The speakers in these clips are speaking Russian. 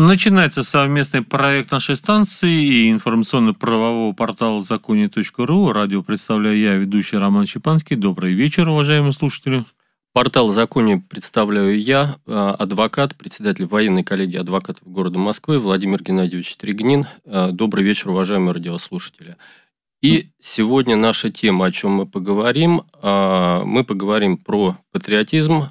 Начинается совместный проект нашей станции и информационно-правового портала законе.ру. Радио представляю я, ведущий Роман Чепанский. Добрый вечер, уважаемые слушатели. Портал «Законе» представляю я, адвокат, председатель военной коллегии адвокатов города Москвы Владимир Геннадьевич Стригнин. Добрый вечер, уважаемые радиослушатели. И сегодня наша тема, о чем мы поговорим про патриотизм,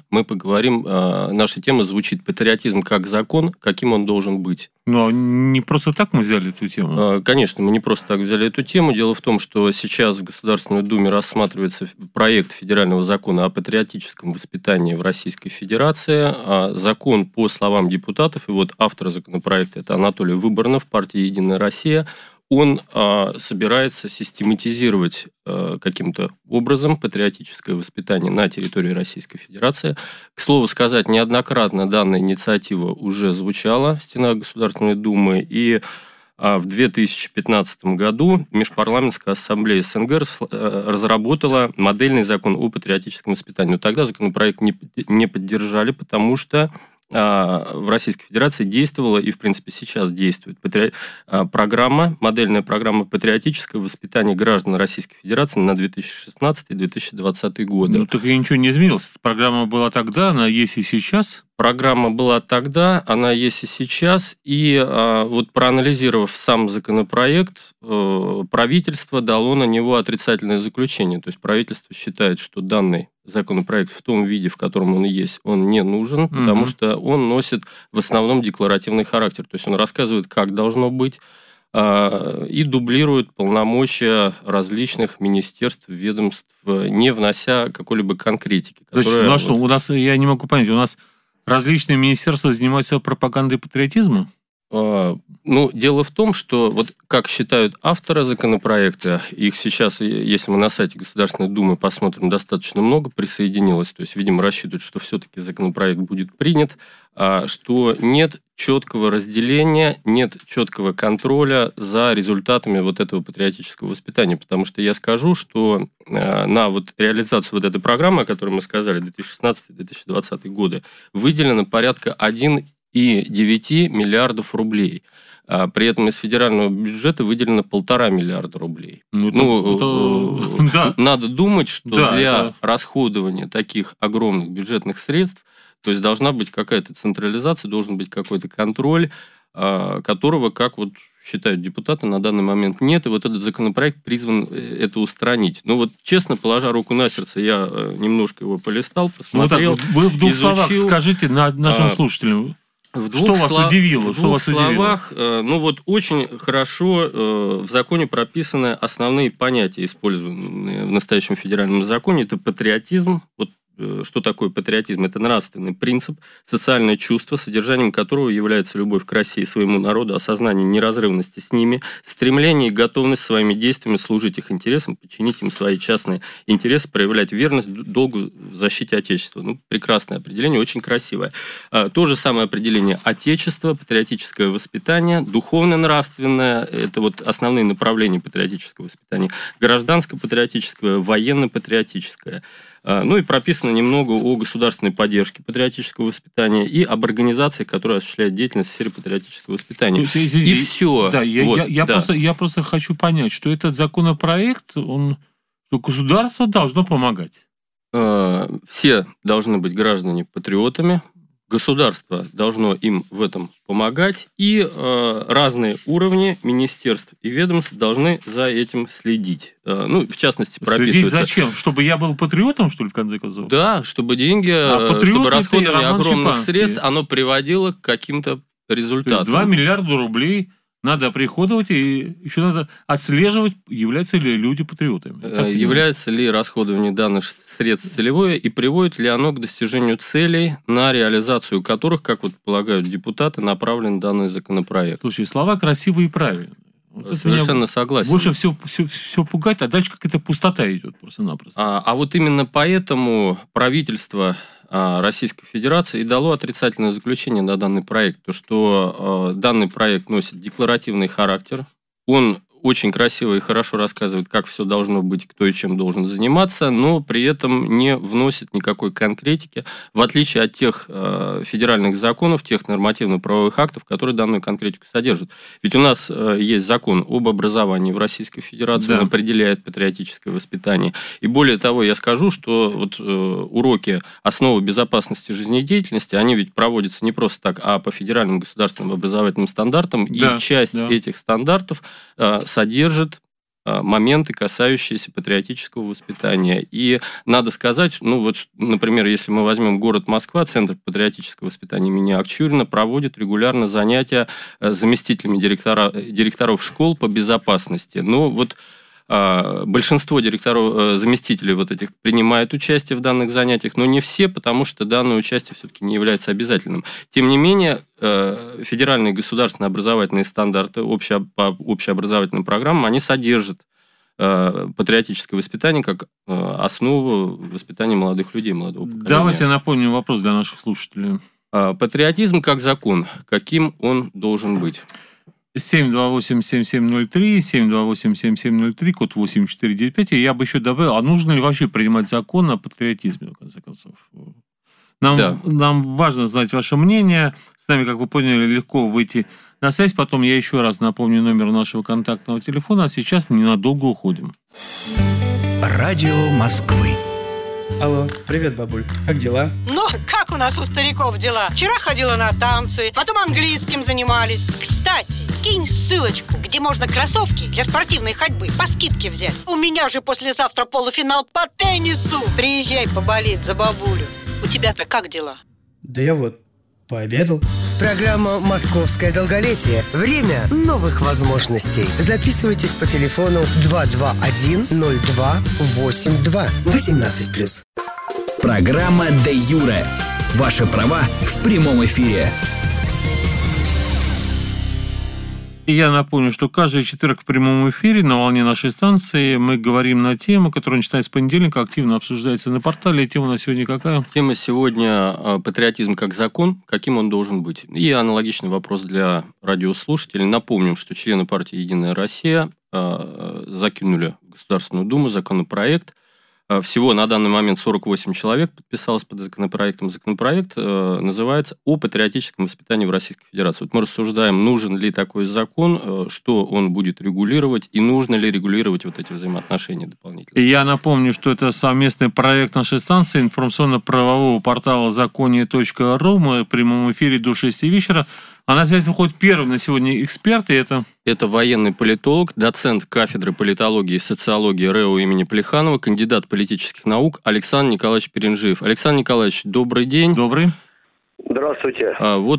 наша тема звучит «Патриотизм как закон, каким он должен быть». Но не просто так мы взяли эту тему. Конечно, мы не просто так взяли эту тему. Дело в том, что сейчас в Государственной Думе рассматривается проект федерального закона о патриотическом воспитании в Российской Федерации. Закон, по словам депутатов, и вот автор законопроекта, это Анатолий Выборнов, партия «Единая Россия», он собирается систематизировать каким-то образом патриотическое воспитание на территории Российской Федерации. К слову сказать, неоднократно данная инициатива уже звучала в стенах Государственной Думы, и в 2015 году Межпарламентская ассамблея СНГ разработала модельный закон о патриотическом воспитании. Но тогда законопроект не поддержали, потому что в Российской Федерации действовала и, в принципе, сейчас действует модельная программа «Патриотическое воспитание граждан Российской Федерации» на 2016-2020 годы. Ну, так и ничего не изменилось. Программа была тогда, она есть и сейчас. Программа была тогда, она есть и сейчас. И вот проанализировав сам законопроект, правительство дало на него отрицательное заключение. То есть правительство считает, что данный законопроект в том виде, в котором он есть, он не нужен, потому что он носит в основном декларативный характер. То есть он рассказывает, как должно быть, и дублирует полномочия различных министерств, ведомств, не внося какой-либо конкретики. У нас, я не могу понять, у нас различные министерства занимаются пропагандой патриотизма? Дело в том, что, вот как считают авторы законопроекта, их сейчас, если мы на сайте Государственной Думы посмотрим, достаточно много присоединилось, то есть, видимо, рассчитывают, что все-таки законопроект будет принят, что нет четкого разделения, нет четкого контроля за результатами вот этого патриотического воспитания, потому что я скажу, что на вот реализацию вот этой программы, о которой мы сказали, 2016-2020 годы, выделено порядка 1,9 миллиардов рублей. При этом из федерального бюджета выделено 1,5 миллиарда рублей. Надо думать, что для расходования таких огромных бюджетных средств, то есть должна быть какая-то централизация, должен быть какой-то контроль, которого, как вот считают депутаты, на данный момент нет. И вот этот законопроект призван это устранить. Честно, положа руку на сердце, я немножко его полистал, посмотрел. Вы в двух словах скажите нашим слушателям. Что вас удивило? В двух словах, очень хорошо в законе прописаны основные понятия, используемые в настоящем федеральном законе. Это патриотизм. Что такое патриотизм? Это нравственный принцип, социальное чувство, содержанием которого является любовь к России и своему народу, осознание неразрывности с ними, стремление и готовность своими действиями служить их интересам, подчинить им свои частные интересы, проявлять верность долгу в защите Отечества. Прекрасное определение, очень красивое. То же самое определение отечества, патриотическое воспитание, духовно-нравственное, это вот основные направления патриотического воспитания, гражданско-патриотическое, военно-патриотическое. И прописано немного о государственной поддержке патриотического воспитания и об организации, которая осуществляет деятельность в сфере патриотического воспитания. И все. Да, я просто хочу понять, что этот законопроект, что государство должно помогать. Все должны быть граждане патриотами. Государство должно им в этом помогать, и разные уровни министерств и ведомств должны за этим следить. В частности, прописывается... Следить зачем? Чтобы я был патриотом, что ли, в конце концов? Да, чтобы деньги, чтобы расходование огромных средств, оно приводило к каким-то результатам. То есть 2 миллиарда рублей надо оприходовать, и еще надо отслеживать, являются ли люди патриотами. Является ли расходование данных средств целевое, и приводит ли оно к достижению целей, на реализацию которых, как вот полагают депутаты, направлен данный законопроект. Слушай, слова красивые и правильные. Совершенно согласен. Больше все пугать, а дальше какая-то пустота идет просто-напросто. А вот именно поэтому правительство Российской Федерации и дало отрицательное заключение на данный проект, то что данный проект носит декларативный характер, он очень красиво и хорошо рассказывает, как все должно быть, кто и чем должен заниматься, но при этом не вносит никакой конкретики, в отличие от тех федеральных законов, тех нормативно-правовых актов, которые данную конкретику содержат. Ведь у нас есть закон об образовании в Российской Федерации, он определяет патриотическое воспитание. И более того, я скажу, что вот уроки «Основы безопасности жизнедеятельности», они ведь проводятся не просто так, а по федеральным государственным образовательным стандартам, и часть этих стандартов содержит моменты, касающиеся патриотического воспитания. И надо сказать, например, если мы возьмем город Москва, Центр патриотического воспитания имени Акчурина проводит регулярно занятия с заместителями директоров школ по безопасности. Большинство директоров, заместителей вот этих принимают участие в данных занятиях, но не все, потому что данное участие все-таки не является обязательным. Тем не менее, федеральные государственные образовательные стандарты по общеобразовательным программам, они содержат патриотическое воспитание как основу воспитания молодых людей, молодого поколения. Давайте напомним вопрос для наших слушателей. Патриотизм как закон. Каким он должен быть? 728-7703, 728-7703, код 8495. И я бы еще добавил, а нужно ли вообще принимать закон о патриотизме, в конце концов? Нам важно знать ваше мнение. С нами, как вы поняли, легко выйти на связь. Потом я еще раз напомню номер нашего контактного телефона. А сейчас ненадолго уходим. Радио Москвы. Алло, привет, бабуль. Как дела? Ну, как у нас у стариков дела? Вчера ходила на танцы, потом английским занимались. Кстати, кинь ссылочку, где можно кроссовки для спортивной ходьбы по скидке взять. У меня же послезавтра полуфинал по теннису. Приезжай поболеть за бабулю. У тебя-то как дела? Да я вот пообедал. Программа «Московское долголетие». Время новых возможностей. Записывайтесь по телефону 221-02-82. 18+. Программа «Де Юре». Ваши права в прямом эфире. И я напомню, что каждый четверг в прямом эфире на волне нашей станции мы говорим на тему, которая начинается с понедельника, активно обсуждается на портале. И тема на сегодня какая? Тема сегодня «Патриотизм как закон. Каким он должен быть?» И аналогичный вопрос для радиослушателей. Напомним, что члены партии «Единая Россия» закинули в Государственную Думу законопроект. Всего на данный момент 48 человек подписалось под законопроектом. Законопроект называется «О патриотическом воспитании в Российской Федерации». Вот мы рассуждаем, нужен ли такой закон, что он будет регулировать, и нужно ли регулировать вот эти взаимоотношения дополнительно. И я напомню, что это совместный проект нашей станции, информационно-правового портала законе.ру. Мы в прямом эфире до 6 вечера. А на связи выходит первый на сегодня эксперт, и Это военный политолог, доцент кафедры политологии и социологии РЭО имени Плеханова, кандидат политических наук Александр Николаевич Перенжиев. Александр Николаевич, добрый день. Добрый. Здравствуйте.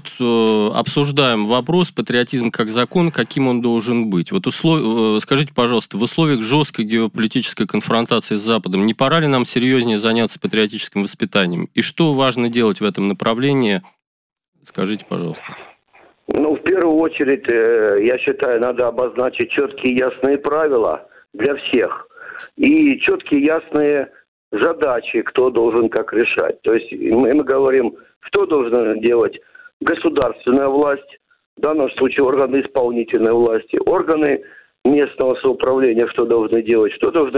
Обсуждаем вопрос патриотизм как закон, каким он должен быть. Скажите, пожалуйста, в условиях жесткой геополитической конфронтации с Западом не пора ли нам серьезнее заняться патриотическим воспитанием? И что важно делать в этом направлении? Скажите, пожалуйста. В первую очередь, я считаю, надо обозначить четкие ясные правила для всех. И четкие ясные задачи, кто должен как решать. То есть мы говорим, что должна делать государственная власть, в данном случае органы исполнительной власти, органы местного самоуправления, что должны делать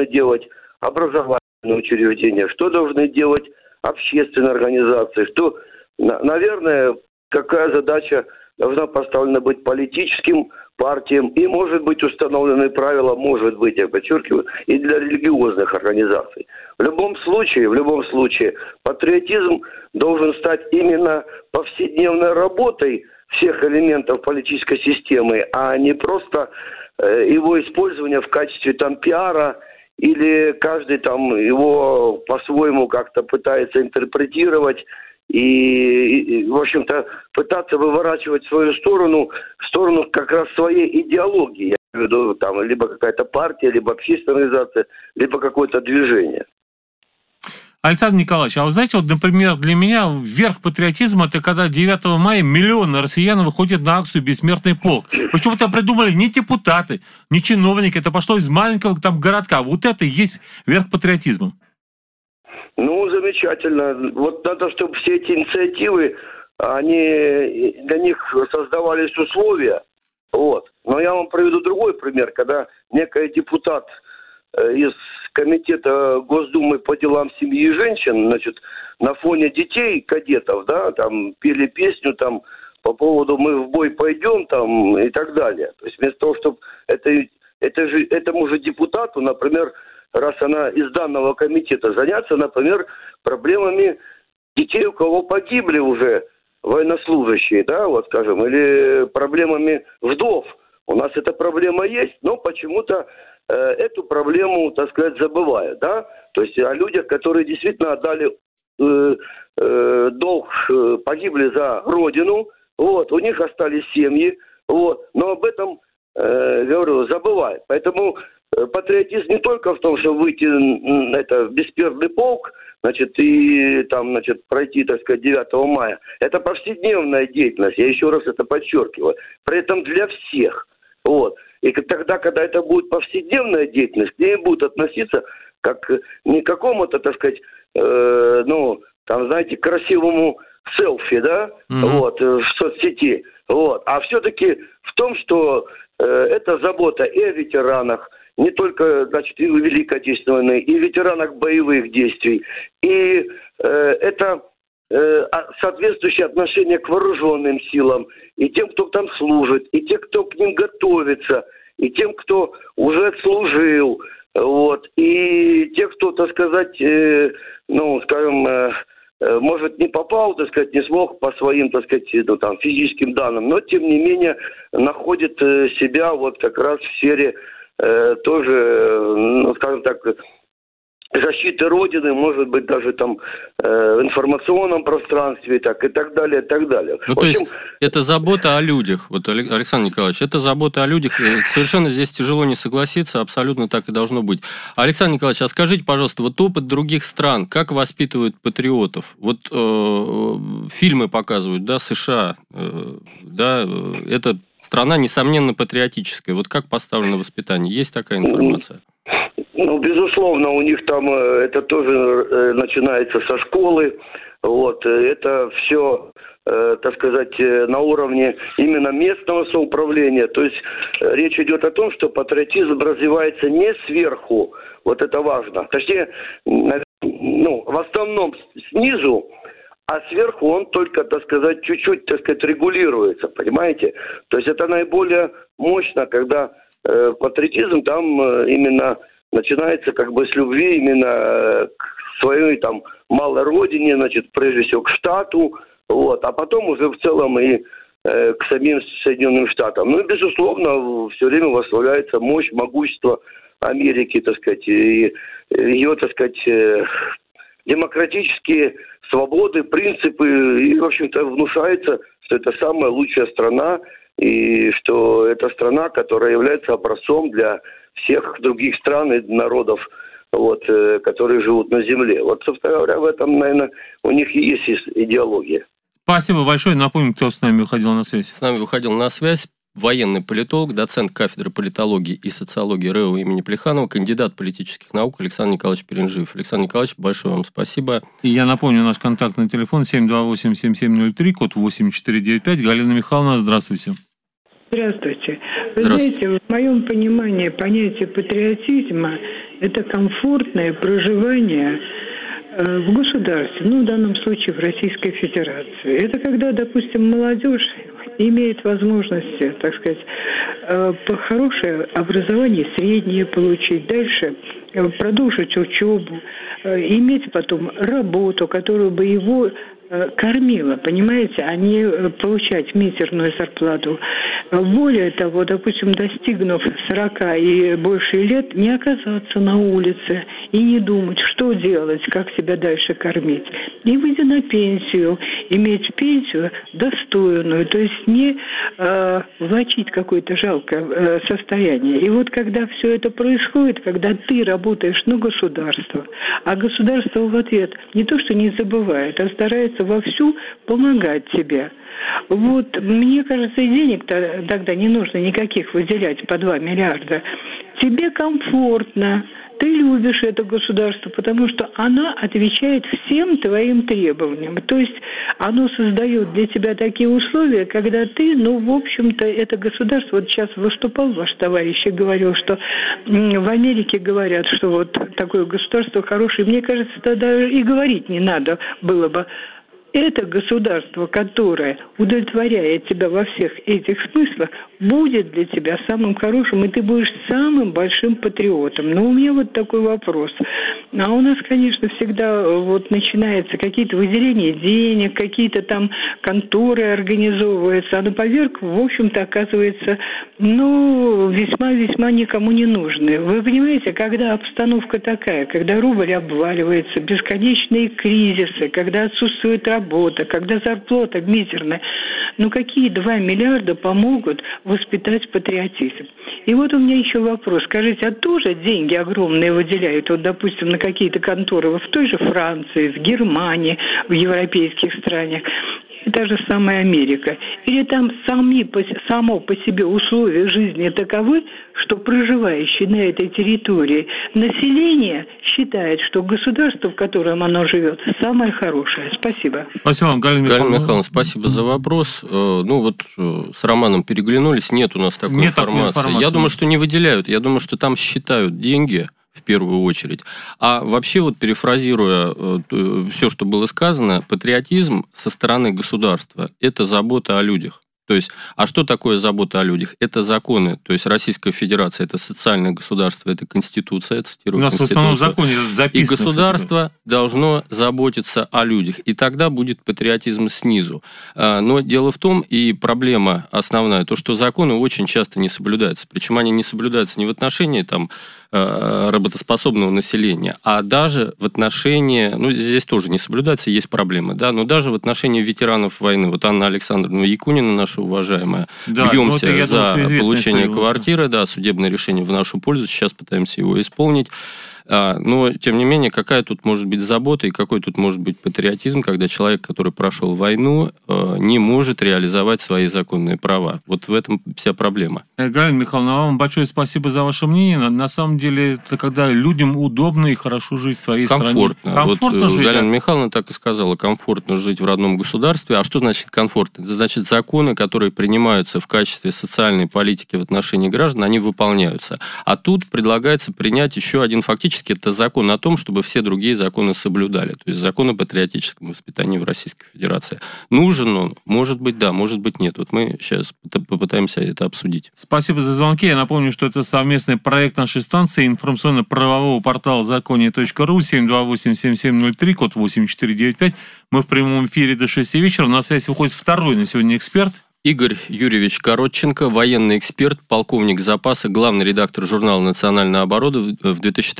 образовательные учреждения, что должны делать общественные организации, что, наверное, какая задача должна поставлена быть политическим партиям, и, может быть, установлены правила, я подчеркиваю, и для религиозных организаций. В любом случае, патриотизм должен стать именно повседневной работой всех элементов политической системы, а не просто его использование в качестве пиара, или каждый его по-своему как-то пытается интерпретировать, и, в общем-то, пытаться выворачивать свою сторону как раз своей идеологии. Я имею в виду, либо какая-то партия, либо общественная организация, либо какое-то движение. Александр Николаевич, а вы знаете, например, для меня верх патриотизма – это когда 9 мая миллионы россиян выходят на акцию «Бессмертный полк». Причем это придумали не депутаты, не чиновники, это пошло из маленького городка. Вот это и есть верх патриотизма. Замечательно. Надо, чтобы все эти инициативы, для них создавались условия, Вот. Но я вам приведу другой пример, когда некий депутат из комитета Госдумы по делам семьи и женщин, значит, на фоне детей, кадетов, да, там пели песню там по поводу «мы в бой пойдем» там и так далее. То есть вместо того, чтобы этому же депутату, например, раз она из данного комитета, заняться, например, проблемами детей, у кого погибли уже военнослужащие, да, вот скажем, или проблемами вдов. У нас эта проблема есть, но почему-то эту проблему, так сказать, забывают, да. То есть о людях, которые действительно отдали долг, погибли за Родину, вот, у них остались семьи, вот, но об этом, говорю, забывают. Поэтому патриотизм не только в том, что выйти в бесперный полк, значит, и там, значит, пройти, так сказать, 9 мая. Это повседневная деятельность, я еще раз это подчеркиваю. При этом для всех. Вот. И тогда, когда это будет повседневная деятельность, к ней будут относиться как не к какому-то, так сказать, там, знаете, красивому селфи, да, вот, в соцсети, вот, а все-таки в том, что это забота и о ветеранах, не только, значит, и Великой Отечественной войны, и ветеранах боевых действий, и это соответствующее отношение к вооруженным силам, и тем, кто там служит, и тем, кто к ним готовится, и тем, кто уже отслужил, вот, и те, кто, так сказать, может, не попал, так сказать, не смог по своим, так сказать, физическим данным, но, тем не менее, находит себя вот как раз в сфере тоже, скажем так, защиты Родины, может быть, даже там в информационном пространстве, так, и так далее, и так далее. Ну, то есть, это забота о людях, вот, Александр Николаевич, это забота о людях, совершенно здесь тяжело не согласиться, абсолютно так и должно быть. Александр Николаевич, а скажите, пожалуйста, вот опыт других стран, как воспитывают патриотов? Вот фильмы показывают, да, США, да, это страна, несомненно, патриотическая. Вот как поставлено воспитание? Есть такая информация? Ну, безусловно, у них там это тоже начинается со школы. Вот, это все, так сказать, на уровне именно местного самоуправления. То есть речь идет о том, что патриотизм развивается не сверху, вот это важно. Точнее, в основном снизу, а сверху он только, так сказать, чуть-чуть, так сказать, регулируется, понимаете? То есть это наиболее мощно, когда патриотизм там именно начинается как бы с любви именно к своей там малой родине, значит, прежде всего к штату, вот, а потом уже в целом и к самим Соединенным Штатам. Ну и, безусловно, все время восславляется мощь, могущество Америки, так сказать, и ее, так сказать, демократические свободы, принципы, и, в общем-то, внушается, что это самая лучшая страна, и что это страна, которая является образцом для всех других стран и народов, вот, которые живут на земле. Вот, собственно говоря, в этом, наверное, у них и есть идеология. Спасибо большое. Напомню, кто с нами выходил на связь. С нами выходил на связь военный политолог, доцент кафедры политологии и социологии РЭО имени Плеханова, кандидат политических наук Александр Николаевич Перенжиев. Александр Николаевич, большое вам спасибо. И я напомню, наш контактный телефон 728-7703, код 8495. Галина Михайловна, здравствуйте. Здравствуйте. Вы знаете, в моем понимании понятие патриотизма – это комфортное проживание в государстве, в данном случае в Российской Федерации. Это когда, допустим, молодежь имеет возможность, так сказать, хорошее образование среднее получить, дальше продолжить учебу, иметь потом работу, которая бы его кормила, понимаете, а не получать мизерную зарплату. Более того, допустим, достигнув 40 и больше лет, не оказаться на улице и не думать, что делать, как себя дальше кормить. И выйдя на пенсию, иметь пенсию достойную, то есть не влачить какое-то жалкое состояние. И вот когда все это происходит, когда ты работаешь на государство, а государство в ответ не то, что не забывает, а старается вовсю помогать тебе. Вот, мне кажется, и денег тогда не нужно никаких выделять по 2 миллиарда. Тебе комфортно, ты любишь это государство, потому что оно отвечает всем твоим требованиям. То есть оно создает для тебя такие условия, когда ты, в общем-то, это государство, вот сейчас выступал ваш товарищ и говорил, что в Америке говорят, что вот такое государство хорошее. Мне кажется, тогда и говорить не надо было бы. Это государство, которое удовлетворяет тебя во всех этих смыслах, будет для тебя самым хорошим, и ты будешь самым большим патриотом. Но у меня вот такой вопрос. А у нас, конечно, всегда вот начинаются какие-то выделения денег, какие-то там конторы организовываются, а на поверку, в общем-то, оказывается, весьма-весьма никому не нужны. Вы понимаете, когда обстановка такая, когда рубль обваливается, бесконечные кризисы, когда отсутствует работа, когда зарплата мизерная, какие 2 миллиарда помогут воспитать патриотизм? И вот у меня еще вопрос. Скажите, а тоже деньги огромные выделяют, вот, допустим, на какие-то конторы в той же Франции, в Германии, в европейских странах, и та же самая Америка? Или там само по себе условия жизни таковы, что проживающие на этой территории население считает, что государство, в котором оно живет, самое хорошее? Спасибо. Спасибо вам, Галина Михайловна, спасибо за вопрос. С Романом переглянулись, нет у нас такой информации. Я думаю, что не выделяют, я думаю, что там считают деньги в первую очередь. А вообще, перефразируя все, что было сказано, патриотизм со стороны государства – это забота о людях. То есть, а что такое забота о людях? Это законы. То есть, Российская Федерация – это социальное государство, это Конституция, цитирую у нас Конституцию. В основном законе записано. И государство должно заботиться о людях. И тогда будет патриотизм снизу. Но дело в том, и проблема основная, то, что законы очень часто не соблюдаются. Причем они не соблюдаются не в отношении работоспособного населения, а даже в отношении, здесь тоже не соблюдается, есть проблемы, да, но даже в отношении ветеранов войны. Вот Анна Александровна Якунина, наша уважаемая, бьемся за получение квартиры, да, судебное решение в нашу пользу, сейчас пытаемся его исполнить. Но, тем не менее, какая тут может быть забота и какой тут может быть патриотизм, когда человек, который прошел войну, не может реализовать свои законные права. Вот в этом вся проблема. Галина Михайловна, вам большое спасибо за ваше мнение. На самом деле, это когда людям удобно и хорошо жить в своей стране. Комфортно жить. Галина Михайловна так и сказала, комфортно жить в родном государстве. А что значит комфортно? Это значит, законы, которые принимаются в качестве социальной политики в отношении граждан, они выполняются. А тут предлагается принять еще один фактически это закон о том, чтобы все другие законы соблюдали. То есть закон о патриотическом воспитании в Российской Федерации. Нужен он? Может быть, да, может быть, нет. Вот мы сейчас попытаемся это обсудить. Спасибо за звонки. Я напомню, что это совместный проект нашей станции информационно-правового портала законе.ру 728-7703, код 8495. Мы в прямом эфире до 6 вечера. На связь выходит второй на сегодня эксперт. Игорь Юрьевич Коротченко, военный эксперт, полковник запаса, главный редактор журнала «Национальная оборона» в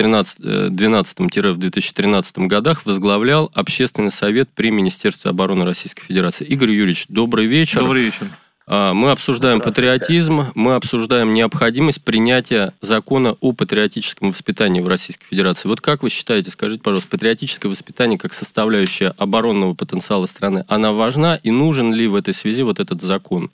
2012-2013 годах возглавлял Общественный совет при Министерстве обороны Российской Федерации. Игорь Юрьевич, добрый вечер. Добрый вечер. Мы обсуждаем патриотизм, мы обсуждаем необходимость принятия закона о патриотическом воспитании в Российской Федерации. Вот как вы считаете, скажите, пожалуйста, патриотическое воспитание как составляющая оборонного потенциала страны, она важна и нужен ли в этой связи вот этот закон?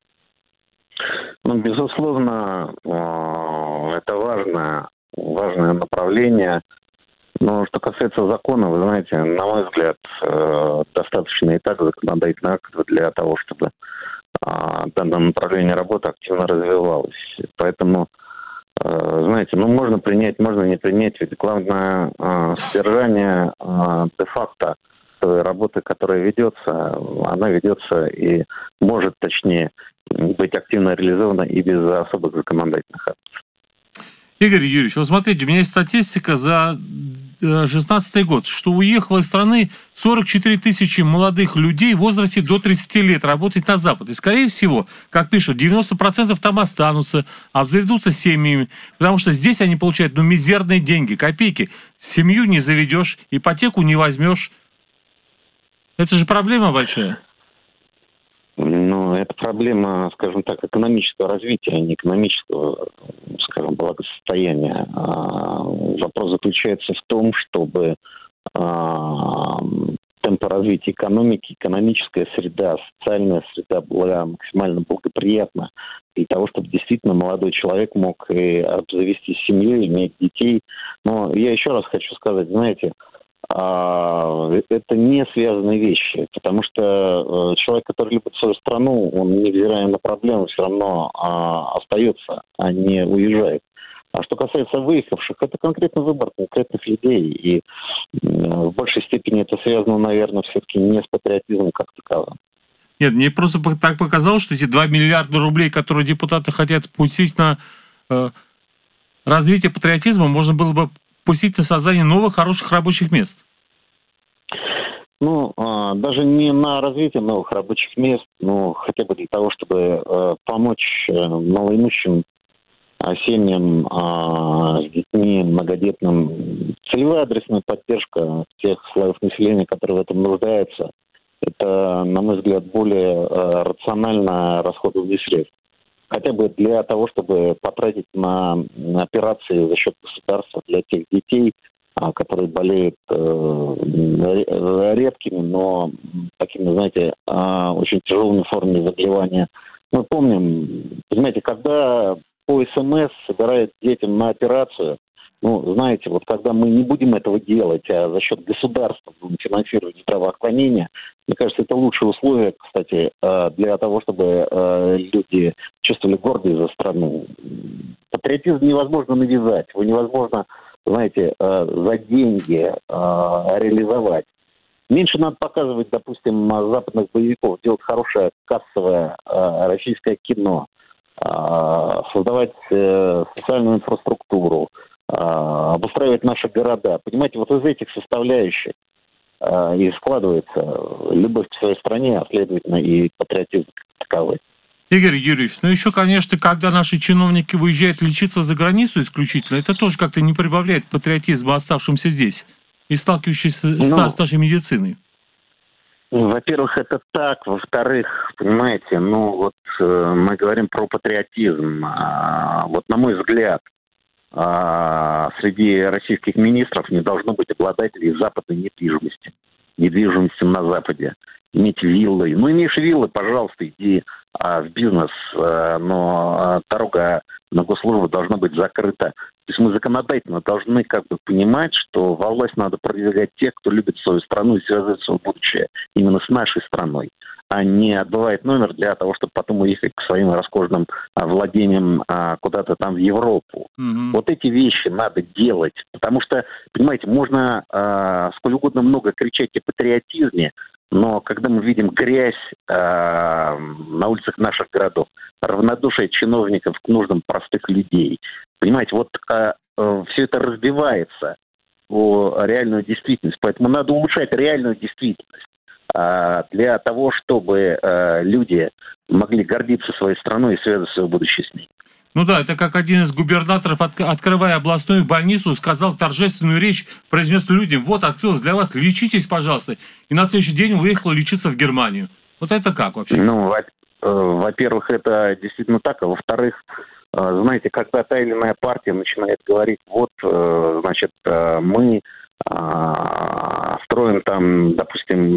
Безусловно, это важное направление. Но что касается закона, вы знаете, на мой взгляд, достаточно и так законодательных актов для того, чтобы данное направление работы активно развивалось. Поэтому, знаете, можно принять, можно не принять. Ведь главное содержание де-факто той работы, которая ведется, она ведется и может, точнее, быть активно реализована и без особых законодательных актов. Игорь Юрьевич, вот смотрите, у меня есть статистика за 2016 год, что уехало из страны 44 тысячи молодых людей в возрасте до 30 лет работать на Запад. И, скорее всего, как пишут, 90% там останутся, обзаведутся семьями, потому что здесь они получают мизерные деньги, копейки. Семью не заведешь, ипотеку не возьмешь. Это же проблема большая. Это проблема, скажем так, экономического развития, а не экономического, скажем, благосостояния. Вопрос заключается в том, чтобы темпы развития экономики, экономическая среда, социальная среда была максимально благоприятна для того, чтобы действительно молодой человек мог и обзавестись семьей, иметь детей. Но я еще раз хочу сказать, знаете, это не связанные вещи, потому что человек, который любит свою страну, он, невзирая на проблемы, все равно остается, а не уезжает. А что касается выехавших, это конкретный выбор конкретных людей, и в большей степени это связано, наверное, все-таки не с патриотизмом как таковым. Нет, мне просто так показалось, что эти 2 миллиарда рублей, которые депутаты хотят пустить на развитие патриотизма, можно было бы пустить на создание новых хороших рабочих мест. Ну, даже не на развитие новых рабочих мест, но хотя бы для того, чтобы помочь малоимущим семьям с детьми, многодетным. Целевая адресная поддержка тех слоев населения, которые в этом нуждаются, это, на мой взгляд, более рационально расходование средств. Хотя бы для того, чтобы потратить на операции за счет государства для тех детей, которые болеют редкими, но такими, знаете, очень тяжелыми формами заболевания. Мы помним, понимаете, когда по СМС собирают детям на операцию, ну, знаете, вот когда мы не будем этого делать, а за счет государства будем финансировать здравоохранение, мне кажется, это лучшие условия, кстати, для того, чтобы люди чувствовали гордость за страну. Патриотизм невозможно навязать, его невозможно, знаете, за деньги реализовать. Меньше надо показывать, допустим, западных боевиков, делать хорошее кассовое российское кино, создавать социальную инфраструктуру, обустраивать наши города. Понимаете, вот из этих составляющих и складывается любовь к своей стране, а следовательно и патриотизм таковой. Игорь Юрьевич, ну еще, конечно, когда наши чиновники выезжают лечиться за границу исключительно, это тоже как-то не прибавляет патриотизма оставшимся здесь и сталкивающимся с нашей медициной. Во-первых, это так. Во-вторых, понимаете, ну вот мы говорим про патриотизм. Вот на мой взгляд, среди российских министров не должно быть обладателей западной недвижимости на Западе. Иметь виллы. Ну, имеешь виллы, пожалуйста, иди в бизнес, но дорога на госслужбу должна быть закрыта. То есть мы законодательно должны как бы понимать, что во власть надо продвигать тех, кто любит свою страну и связывает свое будущее именно с нашей страной, а не отбывает номер для того, чтобы потом уехать к своим роскошным владениям куда-то там в Европу. Mm-hmm. Вот эти вещи надо делать, потому что, понимаете, можно сколь угодно много кричать о патриотизме, но когда мы видим грязь на улицах наших городов, равнодушие чиновников к нуждам простых людей, понимаете, вот все это разбивается о реальную действительность. Поэтому надо улучшать реальную действительность для того, чтобы люди могли гордиться своей страной и связывать свое будущее с ней. Ну да, это как один из губернаторов, открывая областную больницу, сказал торжественную речь, произнес людям: вот, открылась для вас, лечитесь, пожалуйста. И на следующий день уехал лечиться в Германию. Вот это как вообще? Ну, во-первых, это действительно так, а во-вторых, знаете, когда та или иная партия начинает говорить: вот, значит, мы строим там, допустим,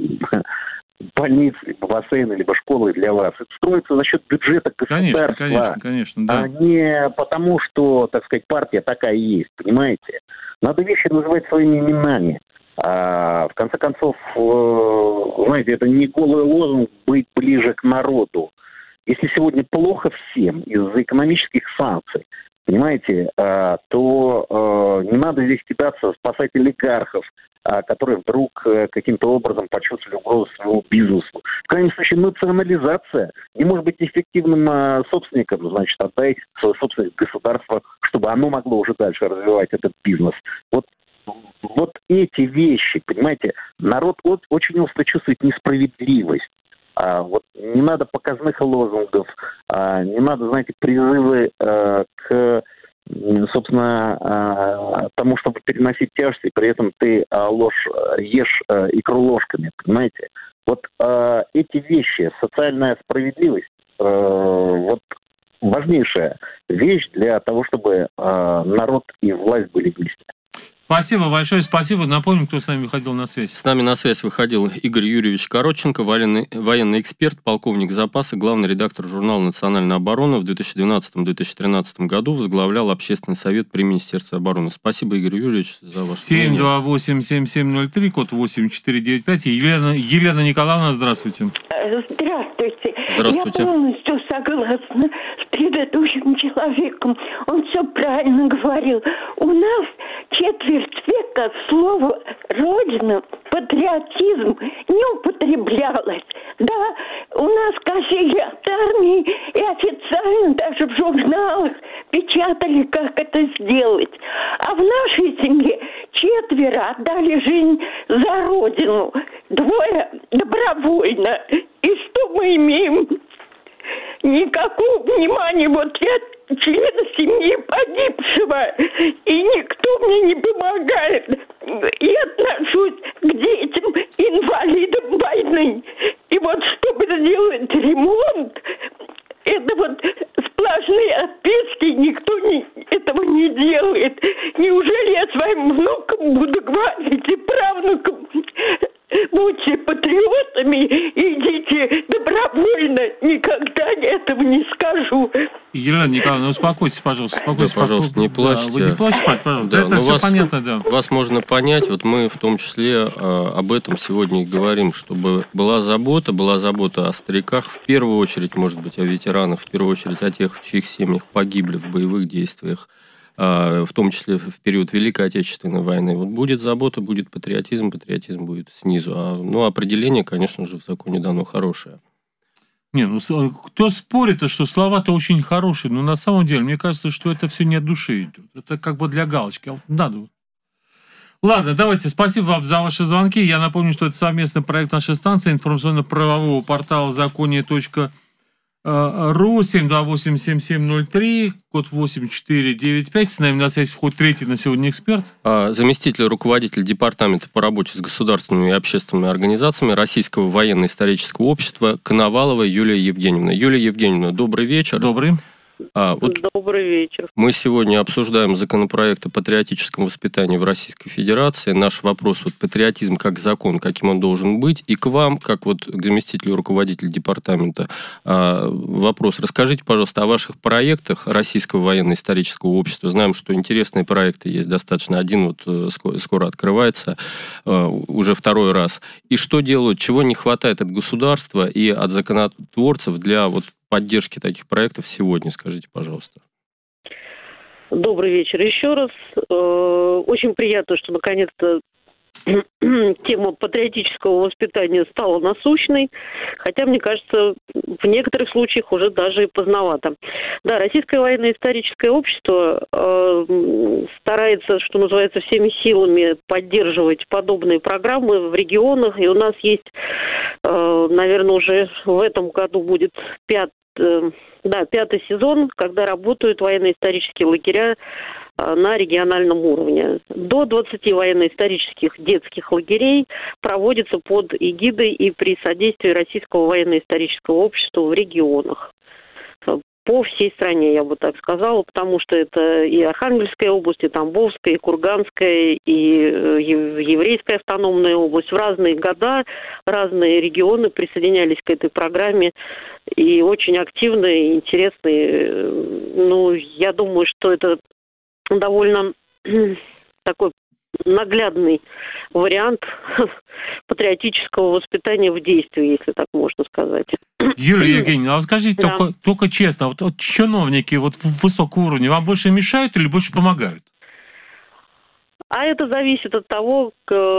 больницы, либо бассейны, либо школы для вас. Это строится за счет бюджета государства. Конечно, да. А не потому, что, так сказать, партия такая есть, понимаете? Надо вещи называть своими именами. В конце концов, знаете, это не голый лозунг быть ближе к народу. Если сегодня плохо всем из-за экономических санкций, понимаете, то не надо здесь кидаться спасать олигархов, которые вдруг каким-то образом почувствовали угрозу своему бизнесу. В крайнем случае, национализация не может быть эффективным собственником, значит, отдать свою собственность государству, чтобы оно могло уже дальше развивать этот бизнес. Вот эти вещи, понимаете, народ очень остро чувствует несправедливость. Вот не надо показных лозунгов, не надо, знаете, призывы к, собственно, тому, чтобы переносить тяжести, при этом ты ешь икру ложками, понимаете? Вот эти вещи, социальная справедливость, вот важнейшая вещь для того, чтобы народ и власть были вместе. Спасибо большое, спасибо. Напомню, кто с нами выходил на связь. С нами на связь выходил Игорь Юрьевич Коротченко, военный эксперт, полковник запаса, главный редактор журнала «Национальная оборона». В 2012-2013 году возглавлял Общественный совет при Министерстве обороны. Спасибо, Игорь Юрьевич, за ваше мнение. 728-7703, код 8495. Елена Николаевна, здравствуйте. Здравствуйте. Здравствуйте. Я полностью согласна с предыдущим человеком. Он все правильно говорил. У нас четверть века слово «родина», патриотизм не употреблялось. Да, у нас косили от армии и официально даже в журналах печатали, как это сделать. А в нашей семье четверо отдали жизнь за родину, 2 добровольно. И что мы имеем? Никакого внимания. Вот я член семьи погибшего, и никто мне не помогает. И отношусь к детям, инвалидам войны. И вот чтобы сделать ремонт, это вот сплошные отписки, никто этого не делает. Неужели я своим внукам буду говорить и правнукам: будьте патриотами, идите добровольно? Никогда я этого не скажу. Елена Николаевна, успокойтесь, пожалуйста. Да, пожалуйста, не плачьте. Вы не плачьте, пожалуйста. Да, это все понятно, да. Вас можно понять. Вот мы в том числе об этом сегодня и говорим, чтобы была забота о стариках, в первую очередь, может быть, о ветеранах, в первую очередь о тех, в чьих семьях погибли в боевых действиях, в том числе в период Великой Отечественной войны. Вот будет забота, будет патриотизм будет снизу. Определение, конечно же, в законе дано хорошее. Не, кто спорит, что слова-то очень хорошие, но на самом деле, мне кажется, что это все не от души идет. Это как бы для галочки. Надо. Ладно, давайте, спасибо вам за ваши звонки. Я напомню, что это совместный проект нашей станции информационно-правового портала законе.ру, 728-7703, код 8495. С нами на связи входит третий на сегодня эксперт. Заместитель руководителя департамента по работе с государственными и общественными организациями Российского военно-исторического общества Коновалова Юлия Евгеньевна. Юлия Евгеньевна, добрый вечер. Добрый. Добрый вечер. Мы сегодня обсуждаем законопроект о патриотическом воспитании в Российской Федерации. Наш вопрос, патриотизм как закон, каким он должен быть. И к вам, как к заместителю руководителя департамента, вопрос. Расскажите, пожалуйста, о ваших проектах Российского военно-исторического общества. Знаем, что интересные проекты есть достаточно. Один скоро открывается, уже 2-й раз. И что делают, чего не хватает от государства и от законотворцев для поддержки таких проектов сегодня, скажите, пожалуйста. Добрый вечер еще раз. Очень приятно, что наконец-то тема патриотического воспитания стала насущной, хотя, мне кажется, в некоторых случаях уже даже и поздновато. Да, Российское военно-историческое общество старается, что называется, всеми силами поддерживать подобные программы в регионах, и у нас есть, наверное, уже в этом году будет 5-й сезон, когда работают военно-исторические лагеря на региональном уровне. До 20 военно-исторических детских лагерей проводится под эгидой и при содействии Российского военно-исторического общества в регионах. По всей стране, я бы так сказала, потому что это и Архангельская область, и Тамбовская, и Курганская, и Еврейская автономная область. В разные года разные регионы присоединялись к этой программе, и очень активно и интересно. Я думаю, что это довольно такой наглядный вариант патриотического воспитания в действии, если так можно сказать. Юлия Евгеньевна, а скажите только честно, чиновники высокого уровня вам больше мешают или больше помогают? А это зависит от того,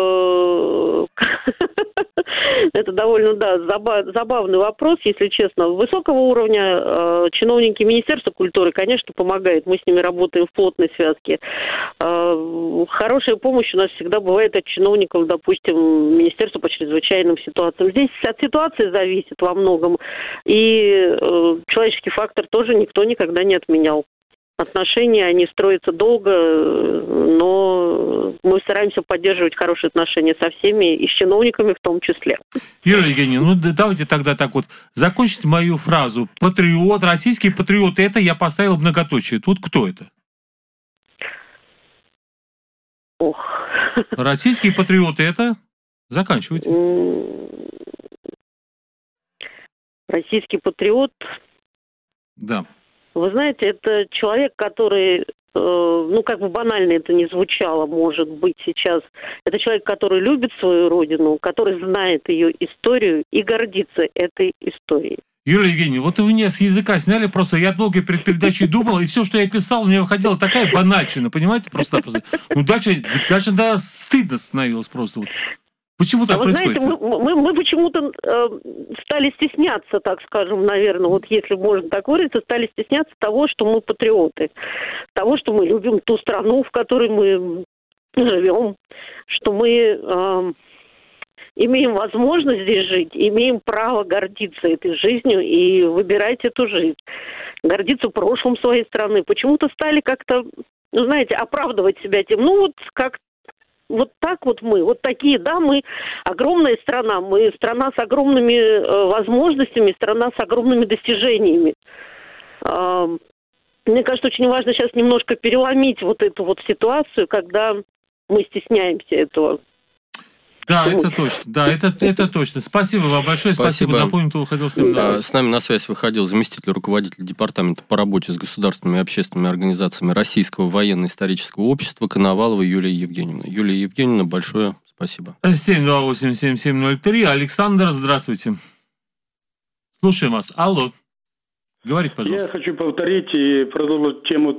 это довольно, забавный вопрос, если честно. Высокого уровня чиновники Министерства культуры, конечно, помогают. Мы с ними работаем в плотной связке. Хорошая помощь у нас всегда бывает от чиновников, допустим, Министерства по чрезвычайным ситуациям. Здесь от ситуации зависит во многом. И человеческий фактор тоже никто никогда не отменял. Отношения, они строятся долго, но мы стараемся поддерживать хорошие отношения со всеми, и с чиновниками в том числе. Юлия Евгеньевна, давайте тогда так закончите мою фразу. Патриот, российский патриот, это я поставил многоточие. Тут кто это? Ох. Российские патриоты это? Заканчивайте. Российский патриот. Да. Вы знаете, это человек, который, как бы банально это ни звучало, может быть, сейчас. Это человек, который любит свою родину, который знает ее историю и гордится этой историей. Юлия Евгеньевна, вот вы меня с языка сняли просто. Я долго перед передачей думал, и все, что я писал, мне выходила такая банальщина, понимаете? Просто. Ну, дальше да, стыдно становилось просто. Вот. Почему так происходит? Знаете, мы почему-то стали стесняться, так скажем, наверное, вот если можно так выразиться, стали стесняться того, что мы патриоты, того, что мы любим ту страну, в которой мы живем, что мы имеем возможность здесь жить, имеем право гордиться этой жизнью и выбирать эту жизнь, гордиться прошлым своей страны. Почему-то стали как-то, знаете, оправдывать себя тем, вот так вот мы, вот такие, да, мы огромная страна, мы страна с огромными возможностями, страна с огромными достижениями. Мне кажется, очень важно сейчас немножко переломить вот эту вот ситуацию, когда мы стесняемся этого. Да, это точно. Да, это точно. Спасибо вам большое. Спасибо. Напомню, кто выходил с нами на связь. С нами на связь выходил заместитель руководителя департамента по работе с государственными и общественными организациями Российского военно-исторического общества Коновалова Юлия Евгеньевна. Юлия Евгеньевна, большое спасибо. 728-7703. Александр, здравствуйте. Слушаем вас. Алло. Говорите, пожалуйста. Я хочу повторить и продолжить тему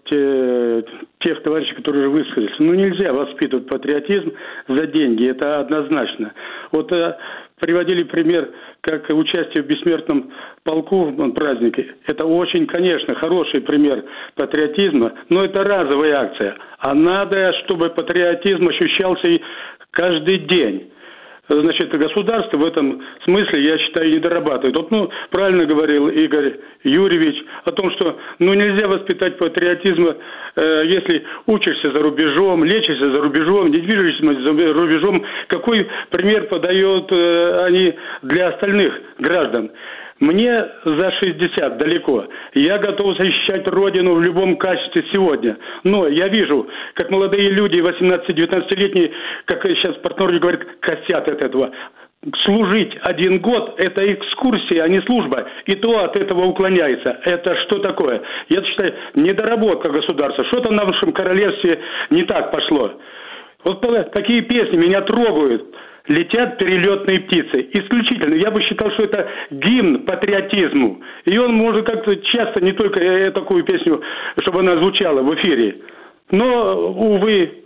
тех товарищей, которые уже высказались. Нельзя воспитывать патриотизм за деньги, это однозначно. Вот приводили пример, как участие в бессмертном полку в празднике. Это очень, конечно, хороший пример патриотизма, но это разовая акция. А надо, чтобы патриотизм ощущался и каждый день. Значит, государство в этом смысле, я считаю, не дорабатывает. Вот, правильно говорил Игорь Юрьевич о том, что нельзя воспитать патриотизма, если учишься за рубежом, лечишься за рубежом, не движешься за рубежом. Какой пример подают они для остальных граждан? Мне за 60 далеко. Я готов защищать Родину в любом качестве сегодня. Но я вижу, как молодые люди, 18-19-летние, как сейчас партнер говорит, косят от этого. Служить 1 год – это экскурсия, а не служба. И то от этого уклоняется. Это что такое? Я считаю, недоработка государства. Что-то в нашем королевстве не так пошло. Вот такие песни меня трогают. Летят перелетные птицы. Исключительно. Я бы считал, что это гимн патриотизму. И он может как-то часто, не только такую песню, чтобы она звучала в эфире. Но, увы,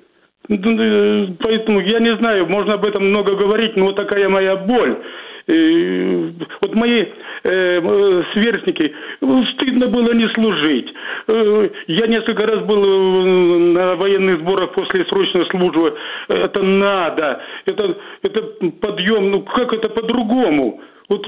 поэтому я не знаю, можно об этом много говорить, но вот такая моя боль. Вот мои сверстники, стыдно было не служить. Я несколько раз был на военных сборах после срочной службы. Это надо, это подъем, как это по-другому? Вот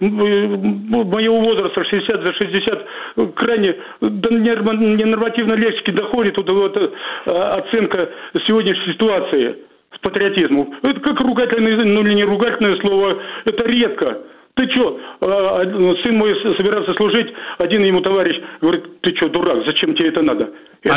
моего возраста 60 за 60 крайне до ненормативной лексики доходит вот оценка сегодняшней ситуации с патриотизмом. Это как ругательное, или не ругательное слово, это редко. Ты что, сын мой собирался служить, один ему товарищ говорит, ты что, дурак, зачем тебе это надо?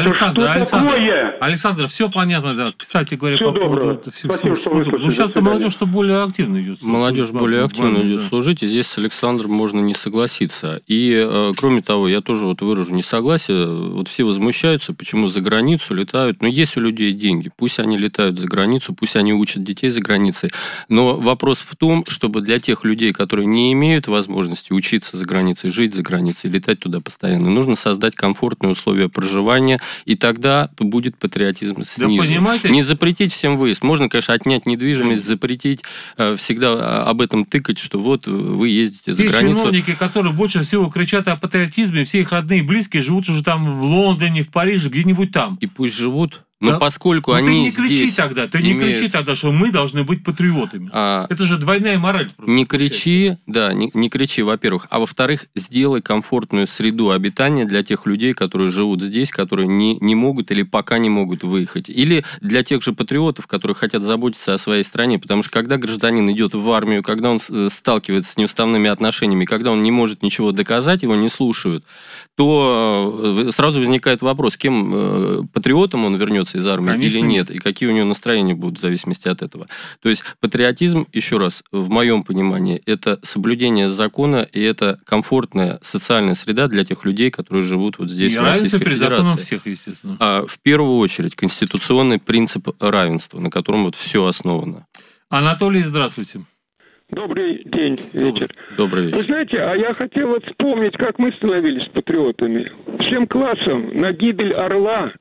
Александр, все понятно, да. Кстати говоря, все по поводу... Сейчас-то молодежь-то более активно идет. Молодежь более активно идет служить, и здесь с Александром можно не согласиться. И, кроме того, я тоже выражу несогласие. Вот все возмущаются, почему за границу летают. Но есть у людей деньги, пусть они летают за границу, пусть они учат детей за границей. Но вопрос в том, чтобы для тех людей, которые не имеют возможности учиться за границей, жить за границей, летать туда постоянно, нужно создать комфортные условия проживания, и тогда будет патриотизм снизу. Да, не запретить всем выезд. Можно, конечно, отнять недвижимость, запретить, всегда об этом тыкать, что вот вы ездите за границу. Те чиновники, которые больше всего кричат о патриотизме, все их родные и близкие живут уже там в Лондоне, в Париже, где-нибудь там. И пусть живут. Но поскольку они здесь... Ты не кричи тогда, что мы должны быть патриотами. Это же двойная мораль. Не кричи, не кричи, во-первых. А во-вторых, сделай комфортную среду обитания для тех людей, которые живут здесь, которые не могут или пока не могут выехать. Или для тех же патриотов, которые хотят заботиться о своей стране. Потому что когда гражданин идет в армию, когда он сталкивается с неуставными отношениями, когда он не может ничего доказать, его не слушают, то сразу возникает вопрос, кем патриотом он вернется, вернется из армии, конечно, или нет, и какие у него настроения будут в зависимости от этого. То есть патриотизм, еще раз, в моем понимании, это соблюдение закона, и это комфортная социальная среда для тех людей, которые живут вот здесь, в Российской Федерации. И равенство перед законом всех, естественно. А в первую очередь конституционный принцип равенства, на котором вот все основано. Анатолий, здравствуйте. Добрый день, вечер. Добрый вечер. Вы знаете, а я хотел вот вспомнить, как мы становились патриотами. Всем классом на гибель орла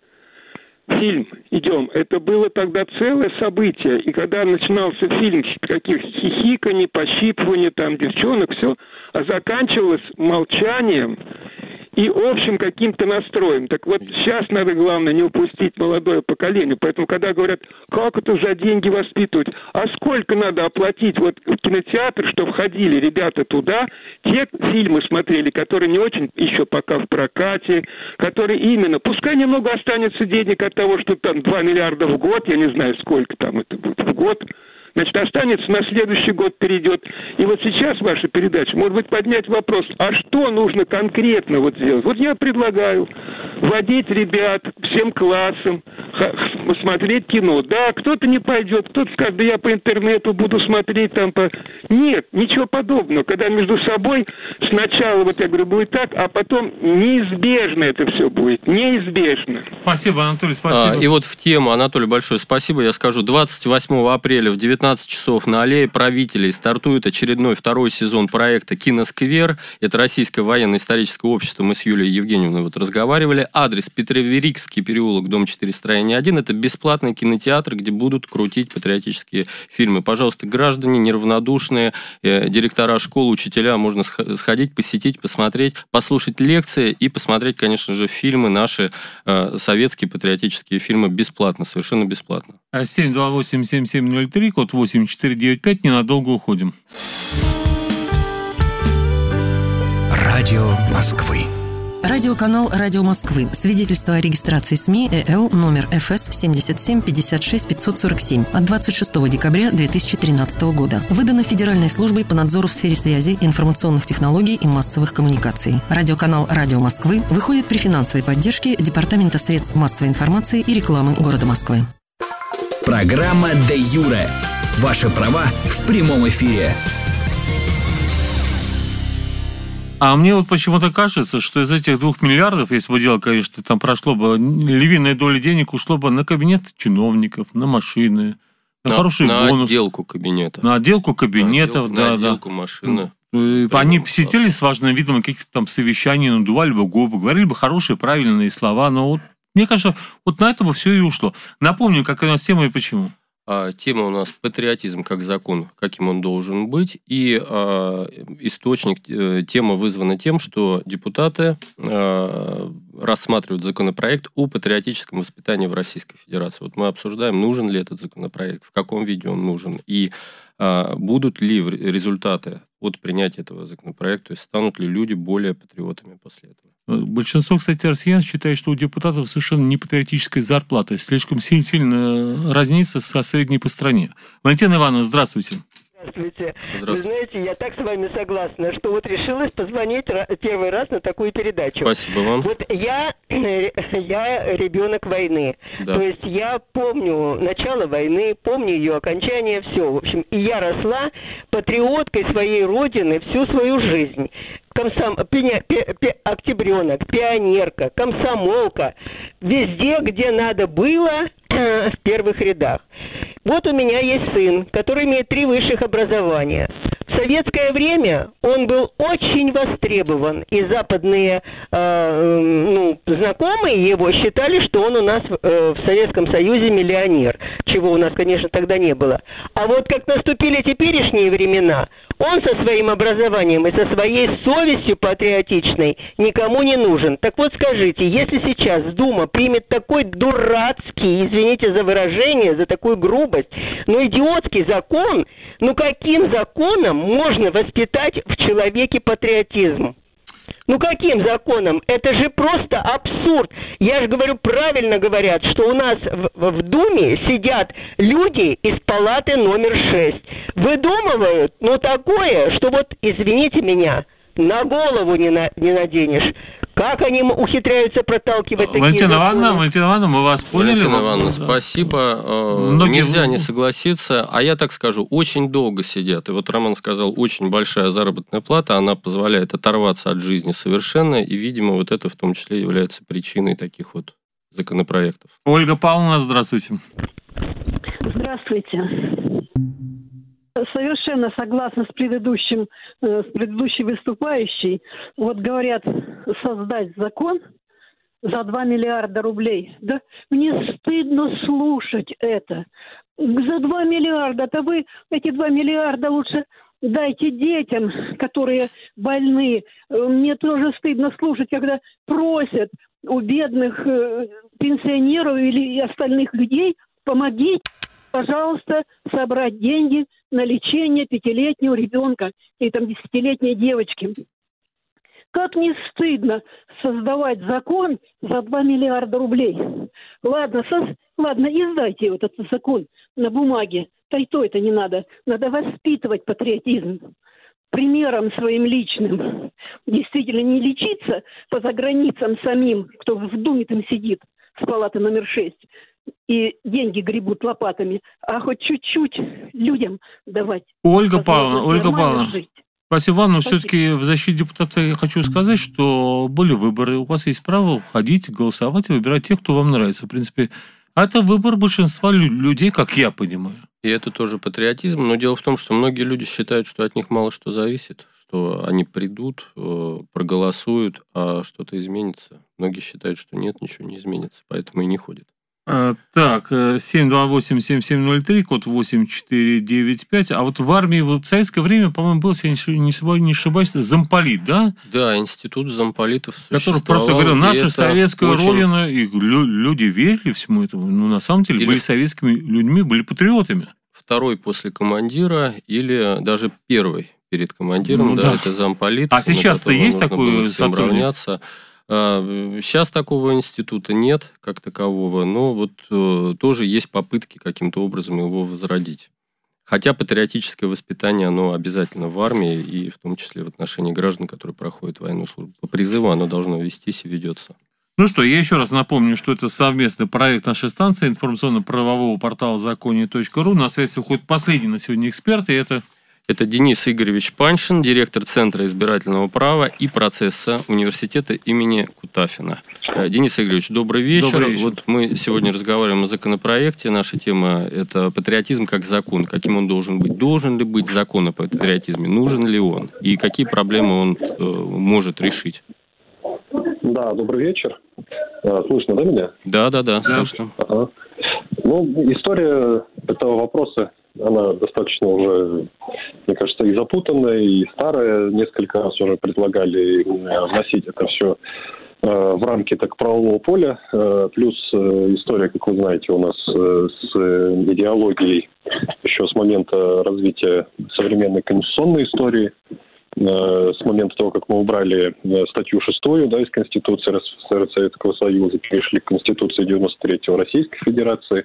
фильм идем. Это было тогда целое событие. И когда начинался фильм, каких хихиканий, пощипываний, там, девчонок, все, а заканчивалось молчанием и общим каким-то настроем. Так вот, сейчас надо, главное, не упустить молодое поколение. Поэтому, когда говорят, как это за деньги воспитывать, а сколько надо оплатить вот в кинотеатр, чтобы ходили ребята туда, те фильмы смотрели, которые не очень еще пока в прокате, которые именно, пускай немного останется денег от того, что там 2 миллиарда в год, я не знаю, сколько там это будет в год, значит, останется, на следующий год перейдет. И вот сейчас ваша передача, может быть, поднять вопрос, а что нужно конкретно вот сделать? Вот я предлагаю вводить ребят всем классам, смотреть кино. Да, кто-то не пойдет, кто-то скажет, да я по интернету буду смотреть там по... Нет, ничего подобного. Когда между собой сначала, вот я говорю, будет так, а потом неизбежно это все будет. Неизбежно. Спасибо, Анатолий, спасибо. И вот в тему, Анатолий, большое спасибо. Я скажу, 28 апреля в 19 часов на Аллее правителей стартует очередной второй сезон проекта «Киносквер». Это Российское военно-историческое общество. Мы с Юлией Евгеньевной вот разговаривали. Адрес: Петроверикский переулок, дом 4, строение 1. Это бесплатный кинотеатр, где будут крутить патриотические фильмы. Пожалуйста, граждане неравнодушные, директора школ, учителя, можно сходить, посетить, посмотреть, послушать лекции и посмотреть, конечно же, фильмы наши, советские патриотические фильмы, бесплатно, совершенно бесплатно. 728-7703, код 8495, ненадолго уходим. Радио Москвы. Радиоканал «Радио Москвы». Свидетельство о регистрации СМИ ЭЛ номер ФС 77 56 547 от 26 декабря 2013 года. Выдано Федеральной службой по надзору в сфере связи, информационных технологий и массовых коммуникаций. Радиоканал «Радио Москвы» выходит при финансовой поддержке Департамента средств массовой информации и рекламы города Москвы. Программа «Де Юре». Ваши права в прямом эфире. А мне вот почему-то кажется, что из этих 2 миллиардов, если бы дело, конечно, там прошло бы, львиная доля денег ушло бы на кабинет чиновников, на машины, на хороший бонус. На отделку кабинета. На отделку кабинетов, на отделку машины. Они посетили с важным видом каких-то там совещаний, надували бы губы, говорили бы хорошие, правильные слова, но вот мне кажется, вот на это бы все и ушло. Напомню, какая у нас тема и почему. Тема у нас патриотизм как закон, каким он должен быть. И источник, тема вызвана тем, что депутаты рассматривают законопроект о патриотическом воспитании в Российской Федерации. Вот мы обсуждаем, нужен ли этот законопроект, в каком виде он нужен, и будут ли результаты от принятия этого законопроекта, то есть станут ли люди более патриотами после этого. Большинство, кстати, россиян считает, что у депутатов совершенно не патриотическая зарплата, слишком сильно разнится со средней по стране. Валентина Ивановна, здравствуйте. Здравствуйте. Вы знаете, я так с вами согласна, что вот решилась позвонить первый раз на такую передачу. Спасибо вам. Вот я ребенок войны. Да. То есть я помню начало войны, помню ее окончание, все. В общем, и я росла патриоткой своей родины всю свою жизнь. Октябренок, пионерка, комсомолка. Везде, где надо было, в первых рядах. Вот у меня есть сын, который имеет 3 высших образования. В советское время он был очень востребован, и западные знакомые его считали, что он у нас в Советском Союзе миллионер, чего у нас, конечно, тогда не было. А вот как наступили теперешние времена, он со своим образованием и со своей совестью патриотичной никому не нужен. Так вот скажите, если сейчас Дума примет такой дурацкий, извините за выражение, за такую грубость, но идиотский закон, ну каким законом можно воспитать в человеке патриотизм? Ну каким законом? Это же просто абсурд. Я же говорю, правильно говорят, что у нас в Думе сидят люди из палаты номер 6. Выдумывают, такое, что вот, извините меня, на голову не наденешь. Как они ухитряются проталкивать такие Валентина законы? Ивановна, мы вас поняли. Валентина Ивановна, спасибо. Нельзя не согласиться. А я так скажу, очень долго сидят. И вот Роман сказал, очень большая заработная плата, она позволяет оторваться от жизни совершенно. И, видимо, вот это в том числе является причиной таких вот законопроектов. Ольга Павловна, здравствуйте. Здравствуйте. Совершенно согласна с предыдущей выступающей. Вот говорят, создать закон за 2 миллиарда рублей. Да мне стыдно слушать это. За 2 миллиарда-то вы эти 2 миллиарда лучше дайте детям, которые больны. Мне тоже стыдно слушать, когда просят у бедных пенсионеров или остальных людей, помогите, пожалуйста, собрать деньги на лечение 5-летнего ребенка и там 10-летней девочки. Как не стыдно создавать закон за 2 миллиарда рублей. Ладно, издайте вот этот закон на бумаге. Да и то это не надо. Надо воспитывать патриотизм примером своим личным. Действительно не лечиться по заграницам самим, кто в Думе там сидит с палаты номер 6. И деньги гребут лопатами, а хоть чуть-чуть людям давать. Ольга Павловна, спасибо вам, но все-таки в защиту депутата я хочу сказать, что были выборы, у вас есть право ходить, голосовать и выбирать тех, кто вам нравится. В принципе, это выбор большинства людей, как я понимаю. И это тоже патриотизм, но дело в том, что многие люди считают, что от них мало что зависит, что они придут, проголосуют, а что-то изменится. Многие считают, что нет, ничего не изменится, поэтому и не ходят. Так, 728-7703, код 8495. А вот в армии в советское время, по-моему, был, если я не ошибаюсь, замполит, да? Да, институт замполитов существовал. Который просто говорил, наша советская родина, и люди верили всему этому. Ну, на самом деле, были советскими людьми, были патриотами. Второй после командира или даже первый перед командиром, да, это замполит. А сейчас-то есть такой сотрудник? Сейчас такого института нет, как такового, но вот тоже есть попытки каким-то образом его возродить. Хотя патриотическое воспитание, оно обязательно в армии, и в том числе в отношении граждан, которые проходят военную службу. По призыву оно должно вестись и ведется. Ну что, я еще раз напомню, что это совместный проект нашей станции информационно-правового портала законе.ру. На связь выходит последний на сегодня эксперт, и это Денис Игоревич Паншин, директор Центра избирательного права и процесса университета имени Кутафина. Денис Игоревич, добрый вечер. Добрый вечер. Вот мы сегодня разговариваем о законопроекте. Наша тема – это патриотизм как закон. Каким он должен быть? Должен ли быть закон о патриотизме? Нужен ли он? И какие проблемы он может решить? Да, добрый вечер. Слышно, да, меня? Да, слышно. Ага. Ну, история этого вопроса, она достаточно уже, мне кажется, и запутанная, и старая. Несколько раз уже предлагали вносить это все в рамки так правового поля. Плюс история, как вы знаете, у нас с идеологией еще с момента развития современной конституционной истории. С момента того, как мы убрали статью 6, да, из Конституции РСФСР Советского Союза, перешли к Конституции 93-го Российской Федерации.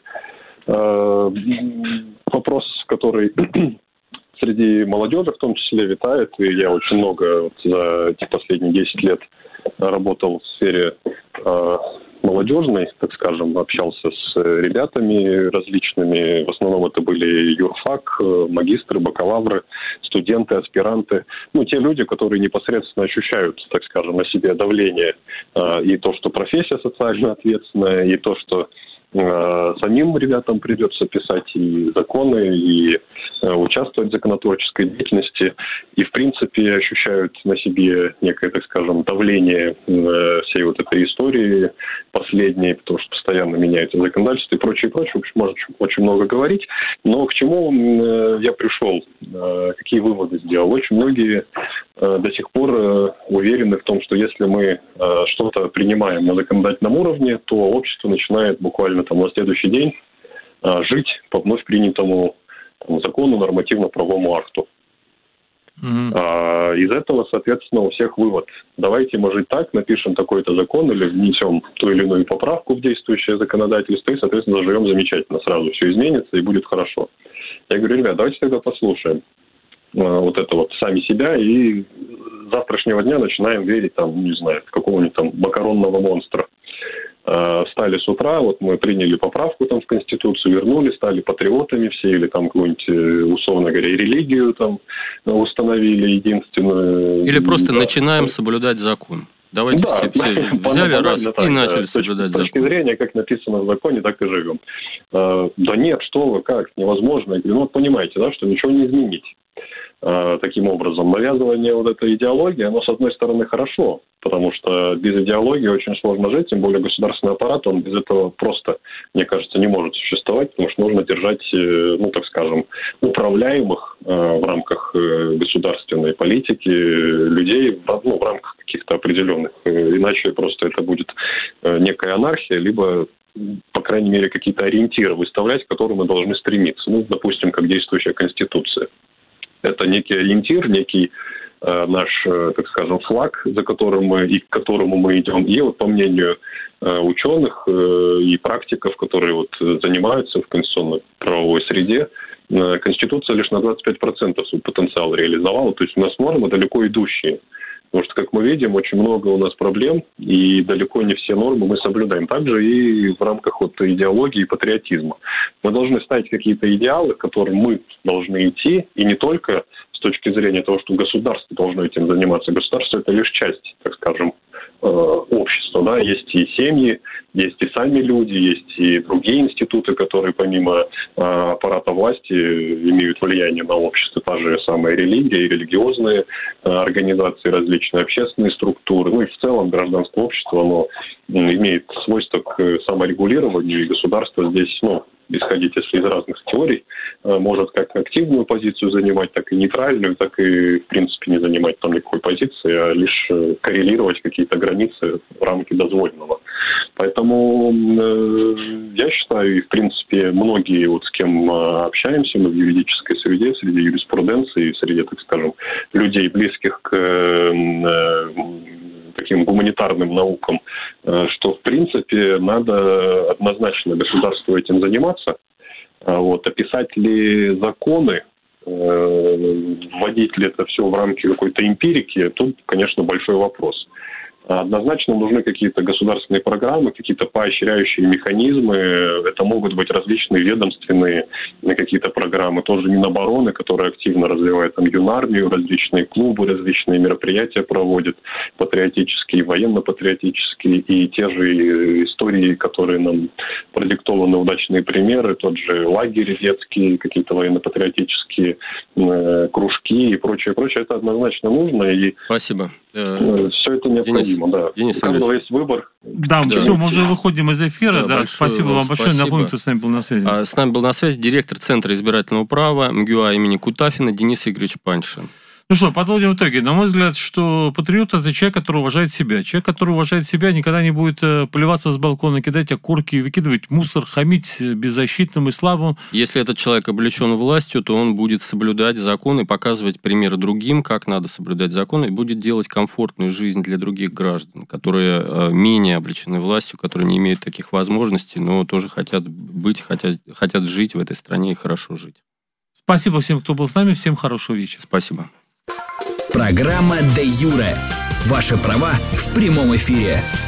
Вопрос, который среди молодежи в том числе витает, и я очень много за эти последние 10 лет работал в сфере молодежной, так скажем, общался с ребятами различными. В основном это были юрфак, магистры, бакалавры, студенты, аспиранты. Ну, те люди, которые непосредственно ощущают, так скажем, на себе давление. И то, что профессия социально ответственная, и то, что самим ребятам придется писать и законы, и участвовать в законотворческой деятельности, и, в принципе, ощущают на себе некое, так скажем, давление всей вот этой истории последней, потому что постоянно меняется законодательство и прочее, прочее. В общем, можно очень много говорить. Но к чему я пришел? Какие выводы сделал? Очень многие до сих пор уверены в том, что если мы что-то принимаем на законодательном уровне, то общество начинает буквально там на следующий день жить по вновь принятому закону, нормативно-правовому акту. Из этого, соответственно, у всех вывод. Давайте мы жить так, напишем такой-то закон или внесем ту или иную поправку в действующее законодательство и, соответственно, заживем замечательно. Сразу все изменится и будет хорошо. Я говорю, ребят, давайте тогда послушаем вот это вот сами себя и завтрашнего дня начинаем верить, там, не знаю, в какого-нибудь там макаронного монстра. Встали с утра, вот мы приняли поправку там в Конституцию, вернули, стали патриотами все, или там какую-нибудь, условно говоря, религию там установили единственную. Или просто начинаем соблюдать закон. Давайте все взяли раз и начали соблюдать закон. С точки зрения, как написано в законе, так и живем. Да нет, что вы, как, невозможно. Я говорю, ну вот понимаете, да, что ничего не изменить. Таким образом, навязывание вот этой идеологии, оно, с одной стороны, хорошо, потому что без идеологии очень сложно жить, тем более государственный аппарат, он без этого просто, мне кажется, не может существовать, потому что нужно держать, ну, так скажем, управляемых в рамках государственной политики людей, ну, в рамках каких-то определенных, иначе просто это будет некая анархия, либо по крайней мере, какие-то ориентиры выставлять, к которым мы должны стремиться. Ну, допустим, как действующая Конституция. Это некий ориентир, некий наш, так скажем, флаг, за которым мы и к которому мы идем. И вот по мнению ученых и практиков, которые вот занимаются в конституционно-правовой среде, Конституция лишь на 25% свой потенциал реализовала. То есть у нас нормы далеко идущие. Потому что, как мы видим, очень много у нас проблем, и далеко не все нормы мы соблюдаем. Также и в рамках вот идеологии и патриотизма. Мы должны ставить какие-то идеалы, к которым мы должны идти, и не только с точки зрения того, что государство должно этим заниматься. Государство – это лишь часть, так скажем, общества. Да? Есть и семьи, есть и сами люди, есть и другие институты, которые помимо аппарата власти имеют влияние на общество. Та же самая религия и религиозные организации, различные общественные структуры. Ну и в целом гражданское общество, оно имеет свойство к саморегулированию, и государство здесь, ну, исходить если из разных теорий, может как активную позицию занимать, так и нейтральную, так и, в принципе, не занимать там никакой позиции, а лишь коррелировать какие-то границы в рамки дозволенного. Поэтому я считаю, и, в принципе, многие, вот с кем общаемся мы в юридической среде, среди юриспруденции, среди, так скажем, людей, близких к таким гуманитарным наукам, что, в принципе, надо однозначно государству этим заниматься. Вот. А писать ли законы, вводить ли это все в рамки какой-то эмпирики, тут, конечно, большой вопрос. Однозначно нужны какие-то государственные программы, какие-то поощряющие механизмы. Это могут быть различные ведомственные какие-то программы. Тоже Минобороны, которые активно развивают там юнармию, различные клубы, различные мероприятия проводят, патриотические, военно-патриотические. И те же истории, которые нам продиктованы, удачные примеры. Тот же лагерь детский, какие-то военно-патриотические кружки и прочее, прочее. Это однозначно нужно. И спасибо. Все это необходимо. Да. Денис у каждого есть выбор. Да, все, мы уже выходим из эфира. Да, спасибо вам большое. Напомню, кто с нами был на связи. С нами был на связи директор Центра избирательного права МГУА имени Кутафина Денис Игоревич Паншин. Ну что, подводим итоги. На мой взгляд, что патриот – это человек, который уважает себя. Человек, который уважает себя, никогда не будет плеваться с балкона, кидать окурки, выкидывать мусор, хамить беззащитным и слабым. Если этот человек облечен властью, то он будет соблюдать закон и показывать примеры другим, как надо соблюдать закон, и будет делать комфортную жизнь для других граждан, которые менее облечены властью, которые не имеют таких возможностей, но тоже хотят быть, хотят жить в этой стране и хорошо жить. Спасибо всем, кто был с нами. Всем хорошего вечера. Спасибо. Программа «Де юре». Ваши права в прямом эфире.